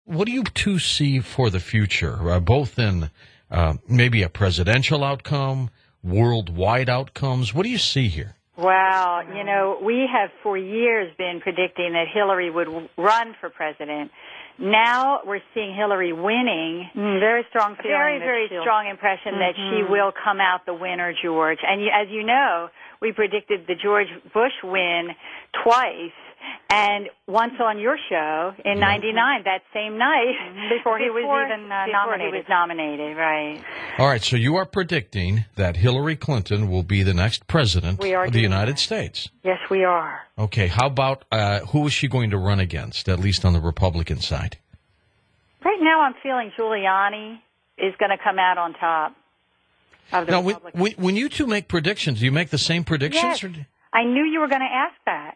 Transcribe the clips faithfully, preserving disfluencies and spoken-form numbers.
What do you two see for the future, uh, both in uh, maybe a presidential outcome, worldwide outcomes? What do you see here? Well, you know, we have for years been predicting that Hillary would run for president. Now we're seeing Hillary winning. Mm, very strong feeling. Very, very strong impression mm-hmm. that she will come out the winner, George. And you, as you know, we predicted the George Bush win twice. And once on your show in ninety-nine, that same night, before he was before, even uh, before nominated. he was nominated, right. All right, so you are predicting that Hillary Clinton will be the next president we are of the United that. States. Yes, we are. Okay, how about uh, who is she going to run against, at least on the Republican side? Right now I'm feeling Giuliani is going to come out on top of the now, Republicans. When, when you two make predictions, do you make the same predictions? Yes. Or do... I knew you were going to ask that.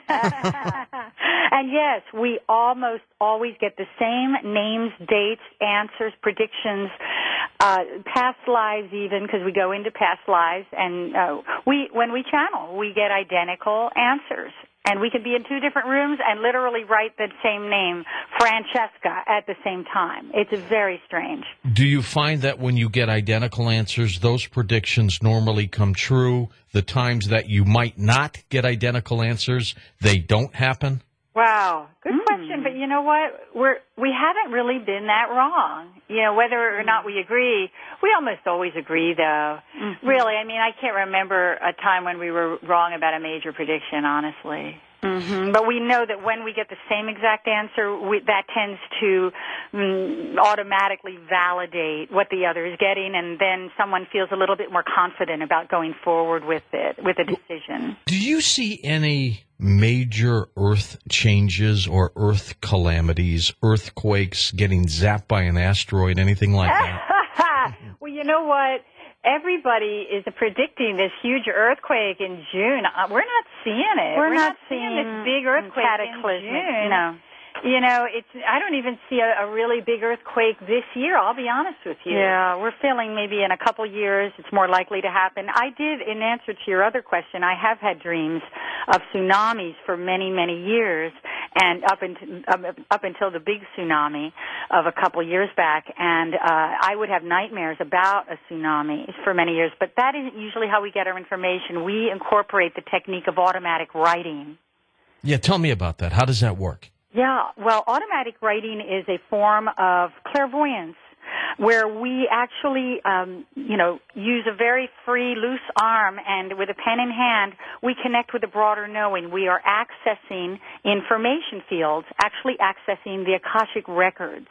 And yes, we almost always get the same names, dates, answers, predictions, uh, past lives even, because we go into past lives. And uh, we, when we channel, we get identical answers. And we can be in two different rooms and literally write the same name, Francesca, at the same time. It's very strange. Do you find that when you get identical answers, those predictions normally come true? The times that you might not get identical answers, they don't happen? Wow, good mm. question. But you know what? We're we haven't really been that wrong. You know, whether or not we agree, we almost always agree, though. Mm-hmm. Really, I mean, I can't remember a time when we were wrong about a major prediction, honestly. Mm-hmm. But we know that when we get the same exact answer, we, that tends to mm, automatically validate what the other is getting, and then someone feels a little bit more confident about going forward with it, with a decision. Do you see any major earth changes or earth calamities, earthquakes, getting zapped by an asteroid, anything like that? Well, you know what? Everybody is predicting this huge earthquake in June. Uh, we're not seeing it. We're, we're not, not seeing, seeing this big earthquake cataclysmic. in June. No. You know, it's. I don't even see a, a really big earthquake this year, I'll be honest with you. Yeah. We're feeling maybe in a couple years it's more likely to happen. I did, in answer to your other question, I have had dreams of tsunamis for many, many years, and up, into, up, up until the big tsunami of a couple years back, and uh, I would have nightmares about a tsunami for many years, but that isn't usually how we get our information. We incorporate the technique of automatic writing. Yeah, tell me about that. How does that work? Yeah, well, automatic writing is a form of clairvoyance where we actually, um, you know, use a very free, loose arm, and with a pen in hand, we connect with a broader knowing. We are accessing information fields, actually accessing the Akashic records.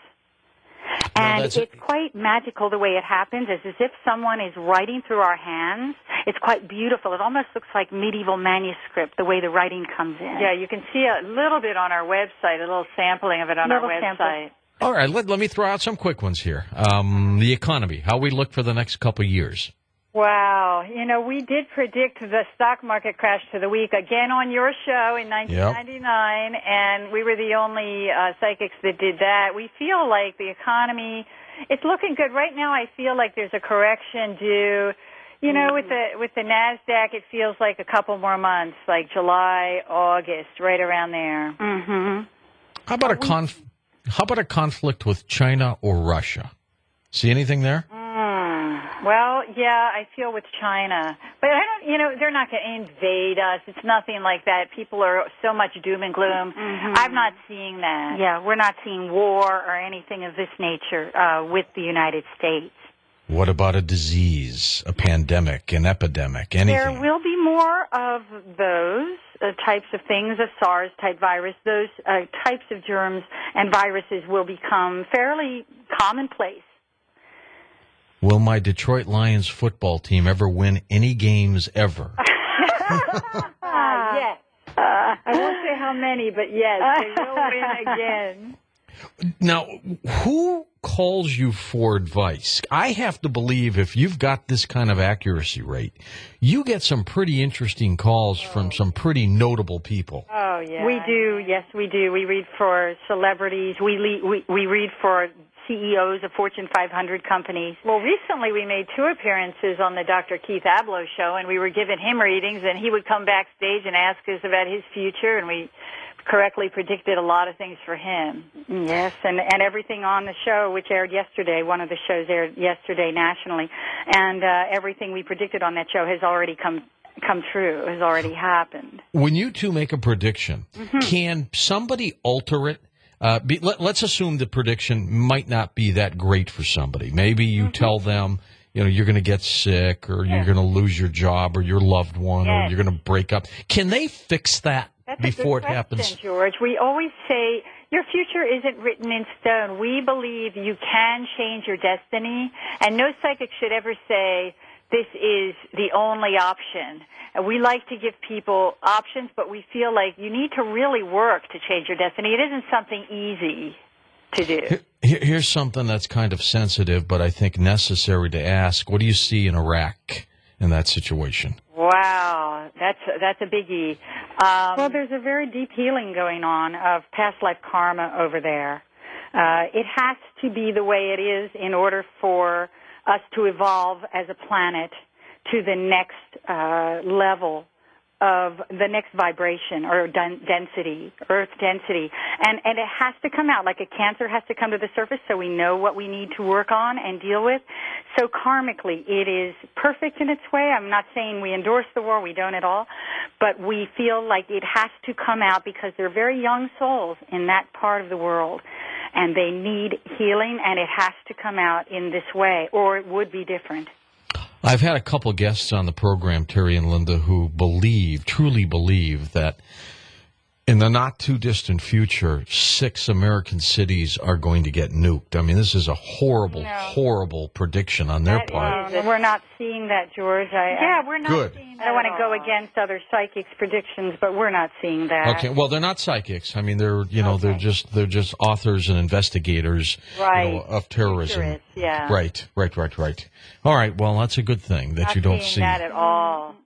And no, it's quite magical the way it happens. It's as if someone is writing through our hands. It's quite beautiful. It almost looks like medieval manuscript, the way the writing comes in. Yeah, you can see a little bit on our website, a little sampling of it on little our website. sample. All right, let, let me throw out some quick ones here. Um, the economy, how we look for the next couple of years. Wow. You know, we did predict the stock market crash to the week again on your show in nineteen ninety-nine, yep. And we were the only uh, psychics that did that. We feel like the economy, it's looking good. Right now I feel like there's a correction due. You know, mm-hmm. with the with the NASDAQ, it feels like a couple more months, like July, August, right around there. Mm-hmm. How about a conf- How about a conflict with China or Russia? See anything there? Mm. Well, yeah, I feel with China, but I don't. You know, they're not going to invade us. It's nothing like that. People are so much doom and gloom. Mm-hmm. I'm not seeing that. Yeah, we're not seeing war or anything of this nature uh, with the United States. What about a disease, a pandemic, an epidemic, anything? There will be more of those uh, types of things, a SARS-type virus. Those uh, types of germs and viruses will become fairly commonplace. Will my Detroit Lions football team ever win any games ever? uh, yes. Uh, I won't say how many, but yes, they will win again. Now, who calls you for advice? I have to believe if you've got this kind of accuracy rate, you get some pretty interesting calls oh. from some pretty notable people. Oh, yeah. We do. Yes, we do. We read for celebrities. We, le- we, we read for C E Os of Fortune five hundred companies. Well, recently we made two appearances on the Doctor Keith Abloh show, and we were giving him readings, and he would come backstage and ask us about his future, and we correctly predicted a lot of things for him. Yes, and, and everything on the show, which aired yesterday, one of the shows aired yesterday nationally, and uh, everything we predicted on that show has already come come true, has already happened. When you two make a prediction, mm-hmm. can somebody alter it? Uh, be, let, let's assume the prediction might not be that great for somebody. Maybe you mm-hmm. tell them, you know, you're going to get sick, or yes. you're going to lose your job, or your loved one, yes. or you're going to break up. Can they fix that That's before a good it happens? question, George. We always say your future isn't written in stone. We believe you can change your destiny, and no psychic should ever say this is the only option. We like to give people options, but we feel like you need to really work to change your destiny. It isn't something easy to do. Here, here's something that's kind of sensitive, but I think necessary to ask. What do you see in Iraq in that situation? Wow, that's that's a biggie. Um, well, there's a very deep healing going on of past life karma over there. Uh, it has to be the way it is in order for us to evolve as a planet to the next uh, level of the next vibration or den- density, Earth density. And, and it has to come out, like a cancer has to come to the surface so we know what we need to work on and deal with. So karmically, it is perfect in its way. I'm not saying we endorse the war, we don't at all, but we feel like it has to come out because they're very young souls in that part of the world. And they need healing, and it has to come out in this way, or it would be different. I've had a couple guests on the program, Terry and Linda, who believe, truly believe, that in the not-too-distant future, six American cities are going to get nuked. I mean, this is a horrible, no. horrible prediction on their that part. Is, we're not seeing that, George. I, yeah, we're not Good. seeing that. I don't want to go against other psychics' predictions, but we're not seeing that. Okay, well, they're not psychics. I mean, they're you know okay. they're just they're just authors and investigators right. you know, of terrorism. Futurists, yeah. Right, right, right, right. All right. Well, that's a good thing that not you don't seeing see that at all.